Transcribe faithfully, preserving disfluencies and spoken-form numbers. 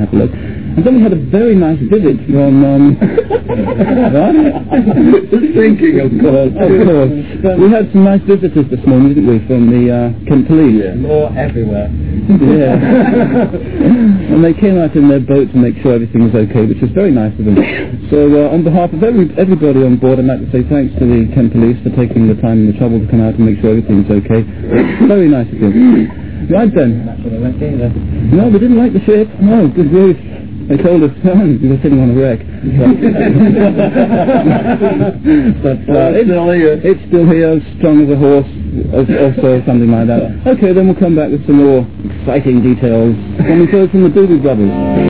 have a look. And then we had a very nice visit from, um... Just thinking, of course. Of course. We had some nice visitors this morning, didn't we, from the uh, Kent Police? Yeah. More everywhere. Yeah. And they came out in their boat to make sure everything was okay, which was very nice of them. So uh, on behalf of every, everybody on board, I'd like to say thanks to the Kent Police for taking the time and the trouble to come out and make sure everything's okay. Very nice of you. Right then. That's what I went either. No, they didn't like the ship. No, good grief. They told us we were sitting on a wreck. But uh, it's, still here. it's still here, strong as a horse, or, or so, something like that. Okay, then we'll come back with some more exciting details when we go from the Doobie Brothers.